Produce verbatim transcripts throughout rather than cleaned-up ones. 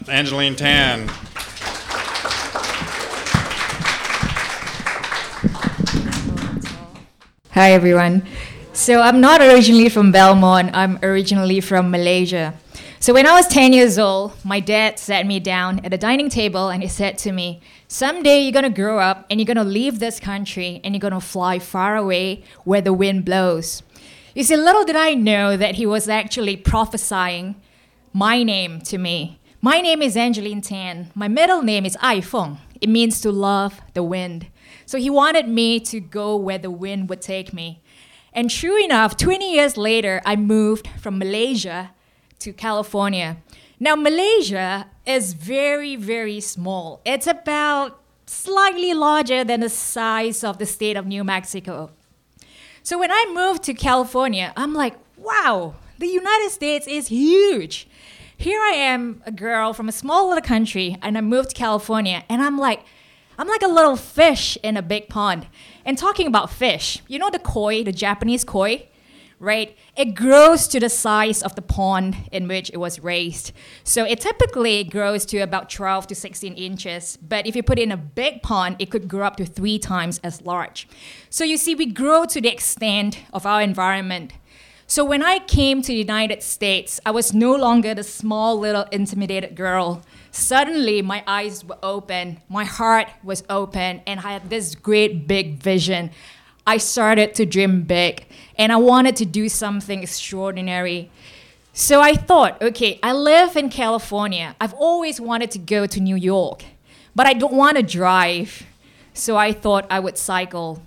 Angeline Tan. Hi everyone. So I'm not originally from Belmont, I'm originally from Malaysia. So when I was ten years old, my dad sat me down at a dining table and he said to me, someday you're gonna grow up and you're gonna leave this country and you're gonna fly far away where the wind blows. You see, little did I know that he was actually prophesying my name to me. My name is Angeline Tan. My middle name is Ai Feng. It means to love the wind. So he wanted me to go where the wind would take me. And true enough, twenty years later, I moved from Malaysia to California. Now, Malaysia is very, very small. It's about slightly larger than the size of the state of New Mexico. So when I moved to California, I'm like, wow, the United States is huge. Here I am, a girl from a small little country, and I moved to California, and I'm like, I'm like a little fish in a big pond. And talking about fish, you know the koi, the Japanese koi, right? It grows to the size of the pond in which it was raised. So it typically grows to about twelve to sixteen inches. But if you put it in a big pond, it could grow up to three times as large. So you see, we grow to the extent of our environment. So when I came to the United States, I was no longer the small little intimidated girl. Suddenly, my eyes were open, my heart was open, and I had this great big vision. I started to dream big, and I wanted to do something extraordinary. So I thought, okay, I live in California. I've always wanted to go to New York, but I don't want to drive. So I thought I would cycle.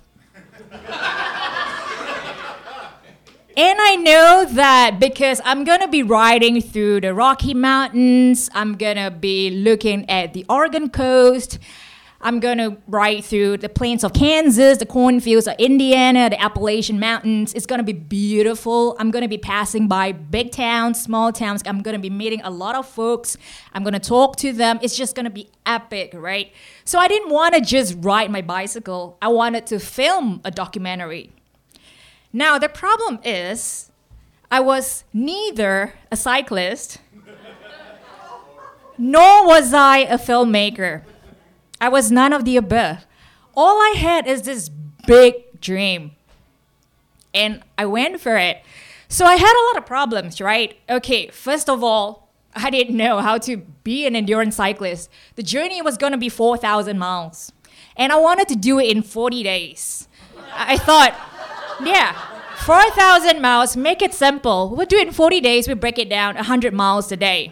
And I know that because I'm going to be riding through the Rocky Mountains, I'm going to be looking at the Oregon coast, I'm going to ride through the plains of Kansas, the cornfields of Indiana, the Appalachian Mountains. It's going to be beautiful. I'm going to be passing by big towns, small towns. I'm going to be meeting a lot of folks. I'm going to talk to them. It's just going to be epic, right? So I didn't want to just ride my bicycle. I wanted to film a documentary. Now, the problem is, I was neither a cyclist, nor was I a filmmaker. I was none of the above. All I had is this big dream, and I went for it. So I had a lot of problems, right? Okay, first of all, I didn't know how to be an endurance cyclist. The journey was going to be four thousand miles, and I wanted to do it in forty days. I thought, yeah, four thousand miles, make it simple. We'll do it in forty days, we break it down, one hundred miles a day.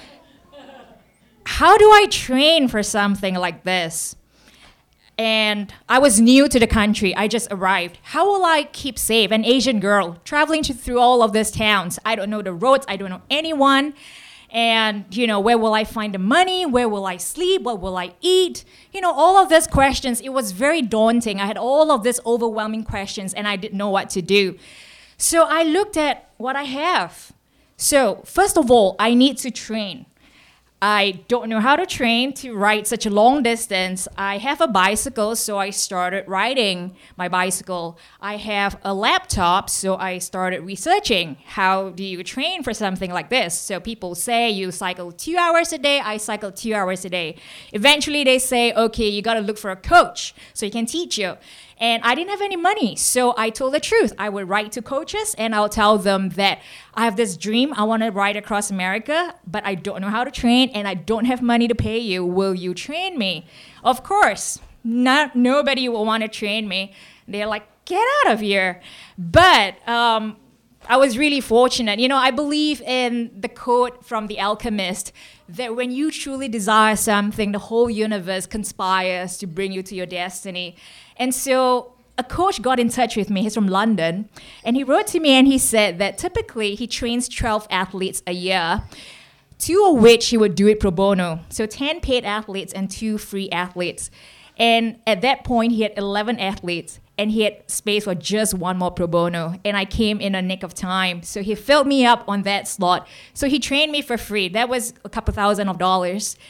How do I train for something like this? And I was new to the country, I just arrived. How will I keep safe? An Asian girl traveling to, through all of these towns. I don't know the roads, I don't know anyone. And, you know, where will I find the money? Where will I sleep? What will I eat? You know, all of these questions, it was very daunting. I had all of these overwhelming questions and I didn't know what to do. So I looked at what I have. So first of all, I need to train. I don't know how to train to ride such a long distance. I have a bicycle, so I started riding my bicycle. I have a laptop, so I started researching how do you train for something like this. So people say you cycle two hours a day. I cycle two hours a day. Eventually they say, okay, you got to look for a coach so he can teach you. And I didn't have any money, so I told the truth. I would write to coaches, and I'll tell them that I have this dream. I want to ride across America, but I don't know how to train, and I don't have money to pay you. Will you train me? Of course, not nobody will want to train me. They're like, get out of here. But um, I was really fortunate. You know, I believe in the quote from The Alchemist that when you truly desire something, the whole universe conspires to bring you to your destiny. And so a coach got in touch with me. He's from London. And he wrote to me and he said that typically he trains twelve athletes a year, two of which he would do it pro bono. So ten paid athletes and two free athletes. And at that point, he had eleven athletes. And he had space for just one more pro bono. And I came in a nick of time. So he filled me up on that slot. So he trained me for free. That was a couple thousand of dollars.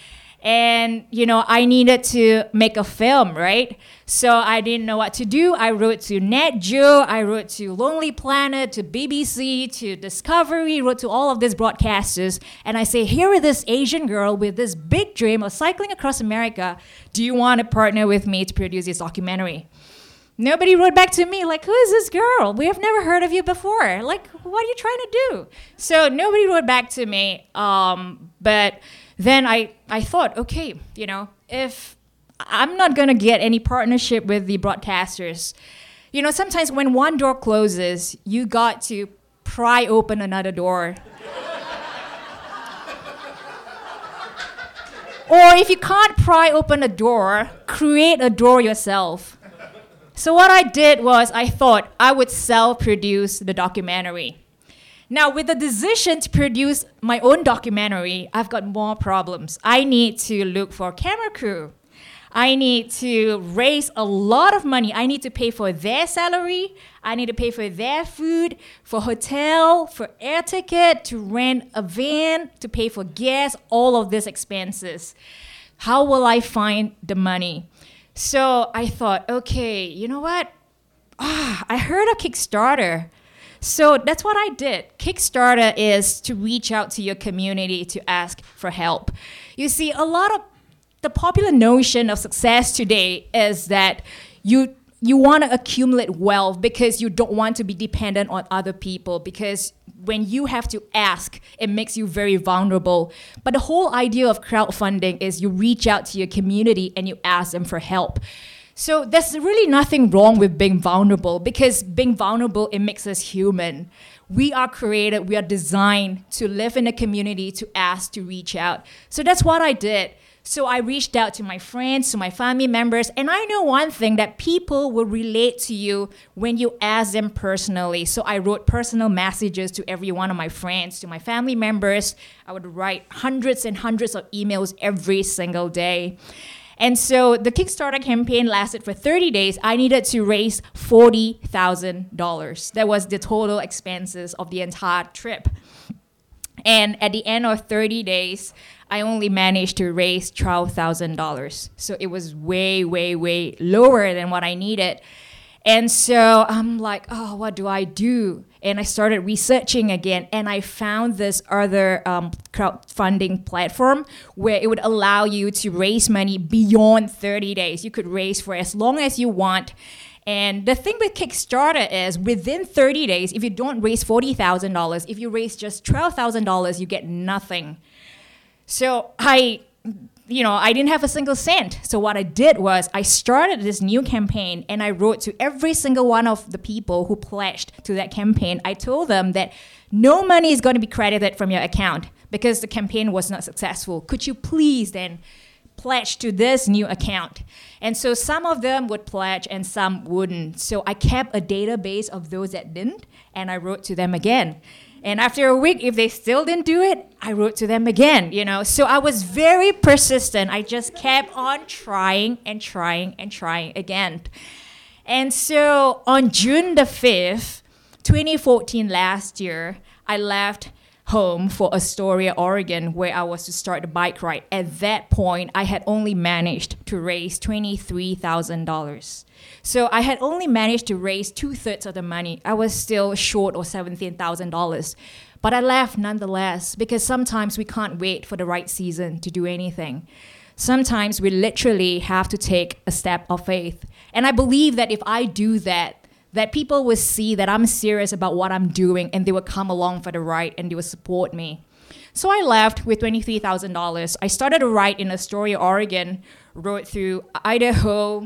And, you know, I needed to make a film, right? So I didn't know what to do. I wrote to Nat Geo, I wrote to Lonely Planet, to B B C, to Discovery, wrote to all of these broadcasters. And I say, here is this Asian girl with this big dream of cycling across America. Do you want to partner with me to produce this documentary? Nobody wrote back to me, like, who is this girl? We have never heard of you before. Like, what are you trying to do? So nobody wrote back to me. Um, but then I, I thought, okay, you know, if I'm not going to get any partnership with the broadcasters, you know, sometimes when one door closes, you got to pry open another door. Or if you can't pry open a door, create a door yourself. So what I did was I thought I would self-produce the documentary. Now, with the decision to produce my own documentary, I've got more problems. I need to look for a camera crew. I need to raise a lot of money. I need to pay for their salary. I need to pay for their food, for hotel, for air ticket, to rent a van, to pay for gas, all of these expenses. How will I find the money? So I thought, okay, you know what? Ah, I heard of Kickstarter. So that's what I did. Kickstarter is to reach out to your community to ask for help. You see, a lot of the popular notion of success today is that you you want to accumulate wealth because you don't want to be dependent on other people, because when you have to ask, it makes you very vulnerable. But the whole idea of crowdfunding is you reach out to your community and you ask them for help. So there's really nothing wrong with being vulnerable, because being vulnerable, it makes us human. We are created, we are designed to live in a community, to ask, to reach out. So that's what I did. So I reached out to my friends, to my family members, and I know one thing, that people will relate to you when you ask them personally. So I wrote personal messages to every one of my friends, to my family members. I would write hundreds and hundreds of emails every single day. And so the Kickstarter campaign lasted for thirty days. I needed to raise forty thousand dollars. That was the total expenses of the entire trip. And at the end of thirty days, I only managed to raise twelve thousand dollars. So it was way, way, way lower than what I needed. And so I'm like, oh, what do I do? And I started researching again, and I found this other um, crowdfunding platform where it would allow you to raise money beyond thirty days. You could raise for as long as you want. And the thing with Kickstarter is, within thirty days, if you don't raise forty thousand dollars, if you raise just twelve thousand dollars, you get nothing. So I, you know, I didn't have a single cent. So what I did was I started this new campaign, and I wrote to every single one of the people who pledged to that campaign. I told them that no money is going to be credited from your account because the campaign was not successful. Could you please then pledge to this new account? And so some of them would pledge and some wouldn't. So I kept a database of those that didn't, and I wrote to them again. And after a week, if they still didn't do it, I wrote to them again, you know. So I was very persistent. I just kept on trying and trying and trying again. And so on June the fifth, twenty fourteen, last year, I left home for Astoria, Oregon, where I was to start the bike ride. At that point, I had only managed to raise twenty-three thousand dollars. So I had only managed to raise two-thirds of the money. I was still short of seventeen thousand dollars. But I left nonetheless, because sometimes we can't wait for the right season to do anything. Sometimes we literally have to take a step of faith. And I believe that if I do that, that people will see that I'm serious about what I'm doing, and they will come along for the ride and they will support me. So I left with twenty-three thousand dollars. I started a ride in Astoria, Oregon, rode through Idaho,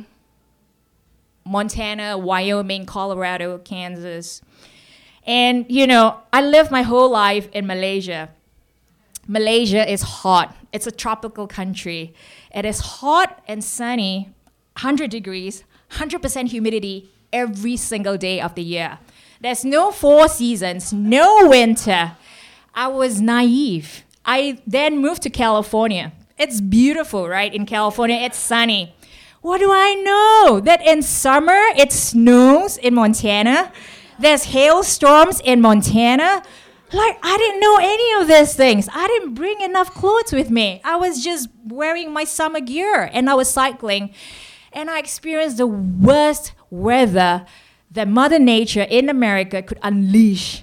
Montana, Wyoming, Colorado, Kansas. And, you know, I lived my whole life in Malaysia. Malaysia is hot. It's a tropical country. It is hot and sunny, one hundred degrees, one hundred percent humidity, every single day of the year. There's no four seasons, no winter. I was naive. I then moved to California. It's beautiful, right? In California, it's sunny. What do I know? That in summer, it snows in Montana. There's hailstorms in Montana. Like, I didn't know any of these things. I didn't bring enough clothes with me. I was just wearing my summer gear and I was cycling. And I experienced the worst weather that Mother Nature in America could unleash.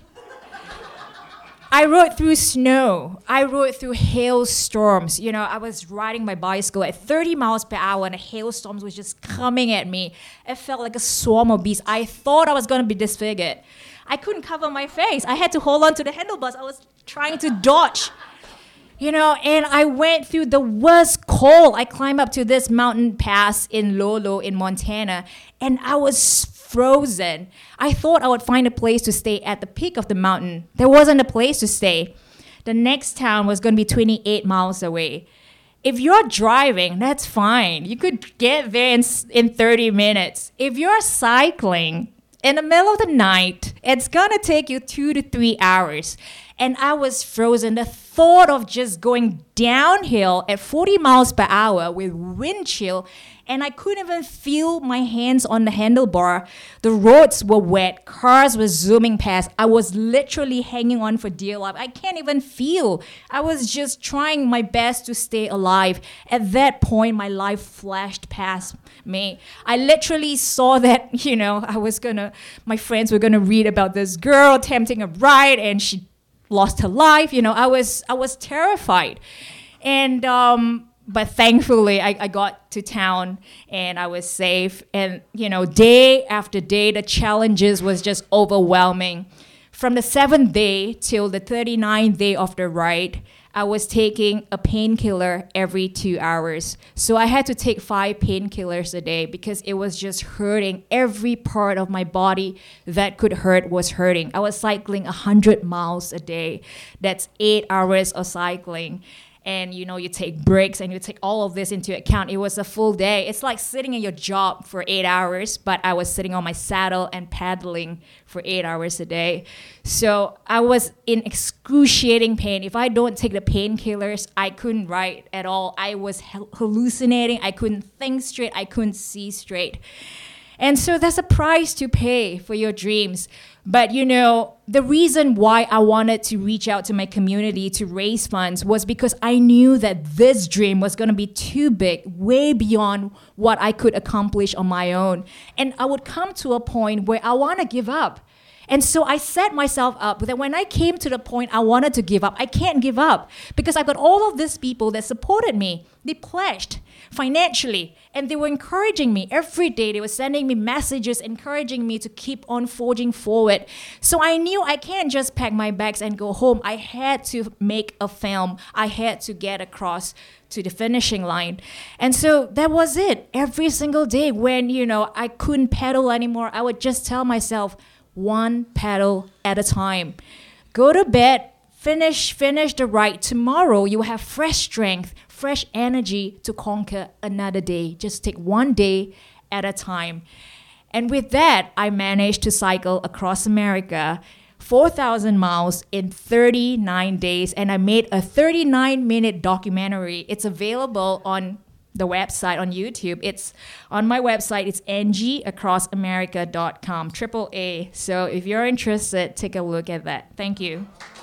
I rode through snow. I rode through hailstorms. You know, I was riding my bicycle at thirty miles per hour and the hailstorms was just coming at me. It felt like a swarm of bees. I thought I was going to be disfigured. I couldn't cover my face. I had to hold on to the handlebars. I was trying to dodge. You know, and I went through the worst cold. I climbed up to this mountain pass in Lolo in Montana, and I was frozen. I thought I would find a place to stay at the peak of the mountain. There wasn't a place to stay. The next town was going to be twenty-eight miles away. If you're driving, that's fine. You could get there in, in thirty minutes. If you're cycling in the middle of the night, it's going to take you two to three hours. And I was frozen. The thought of just going downhill at forty miles per hour with wind chill, and I couldn't even feel my hands on the handlebar. The roads were wet. Cars were zooming past. I was literally hanging on for dear life. I can't even feel. I was just trying my best to stay alive. At that point, my life flashed past me. I literally saw that, you know, I was gonna, my friends were gonna read about this girl attempting a ride and she lost her life. You know, I was I was terrified. And um but thankfully I, I got to town and I was safe. And you know, day after day the challenges was just overwhelming. From the seventh day till the thirty-ninth day of the ride, I was taking a painkiller every two hours. So I had to take five painkillers a day because it was just hurting. Every part of my body that could hurt was hurting. I was cycling one hundred miles a day. That's eight hours of cycling. And you know, you take breaks and you take all of this into account. It was a full day. It's like sitting in your job for eight hours, but I was sitting on my saddle and paddling for eight hours a day. So I was in excruciating pain. If I don't take the painkillers, I couldn't write at all. I was hallucinating. I couldn't think straight. I couldn't see straight. And so there's a price to pay for your dreams. But, you know, the reason why I wanted to reach out to my community to raise funds was because I knew that this dream was going to be too big, way beyond what I could accomplish on my own. And I would come to a point where I want to give up. And so I set myself up that when I came to the point I wanted to give up, I can't give up because I've got all of these people that supported me. They pledged financially and they were encouraging me every day. They were sending me messages encouraging me to keep on forging forward. So I knew I can't just pack my bags and go home. I had to make a film. I had to get across to the finishing line. And so that was it. Every single day when, you know, I couldn't pedal anymore, I would just tell myself, one pedal at a time. Go to bed, finish, finish the ride. Tomorrow you will have fresh strength, fresh energy to conquer another day. Just take one day at a time. And with that, I managed to cycle across America four thousand miles in thirty-nine days. And I made a thirty-nine minute documentary. It's available on the website on YouTube. It's on my website. It's Angie across america dot com, triple A. So if you're interested, take a look at that. Thank you.